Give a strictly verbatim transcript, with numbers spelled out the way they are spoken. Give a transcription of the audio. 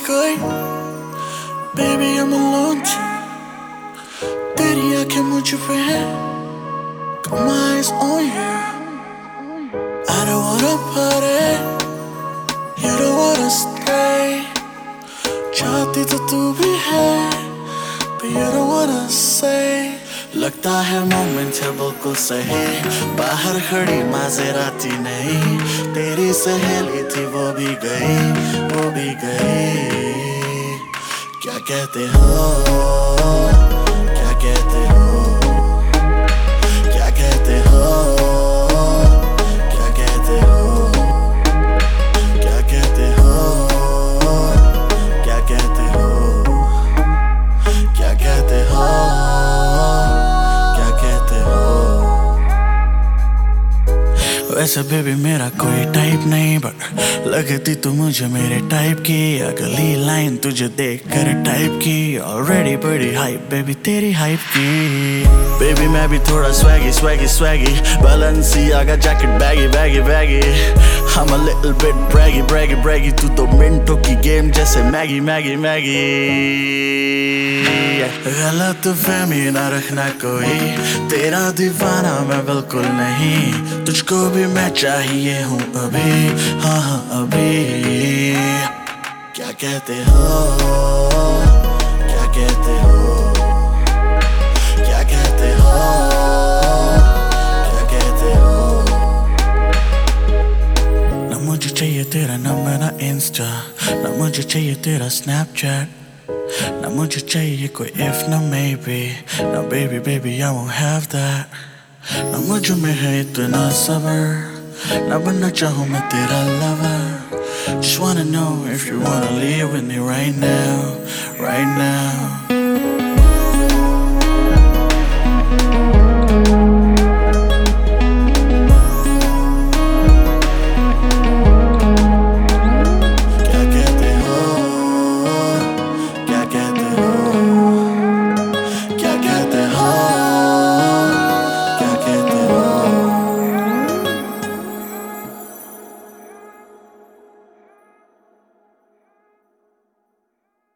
कोई baby I'm alone too तेरी आंखें मुझ पे है got my eyes on you I don't wanna party you don't wanna stay चाहती तो तू भी है but you don't wanna say लगता है मोमेंट है बिल्कुल सही बाहर खड़ी माज़ेराती नहीं तेरी सहेली थी वो भी गई वो भी गई क्या कहते हो क्या कहते हो क्या कहते हो क्या कहते हो क्या कहते हो क्या कहते हो क्या कहते हो वैसे बेबी मेरा कोई टाइप नहीं बट लगती तू मुझे मेरे टाइप की अगली लाइन तुझे देख कर टाइप की ऑलरेडी बड़ी हाइप बेबी तेरी हाइप की बेबी मैं भी थोड़ा swaggy swaggy swaggy Balenciaga jacket baggy baggy baggy I'm a little bit braggy braggy braggy तू तो मिनटों की गेम जैसे मैगी मैगी मैगी गलत फहमी ना रखना कोई तेरा दीवाना मैं बिल्कुल नहीं तुझको भी मैं चाहिए हूँ अभी हाँ हाँ अभी क्या कहते हो क्या कहते हो क्या कहते हो क्या कहते हो ना मुझे चाहिए तेरा नंबर ना इंस्टा ना मुझे चाहिए तेरा स्नैपचैट ना मुझे चाहिए कोई if ना maybe ना baby baby I won't have that ना मुझ में है इतना सबर ना बनना चाहूँ मैं तेरा lover just wanna know if you wanna live with me right now right now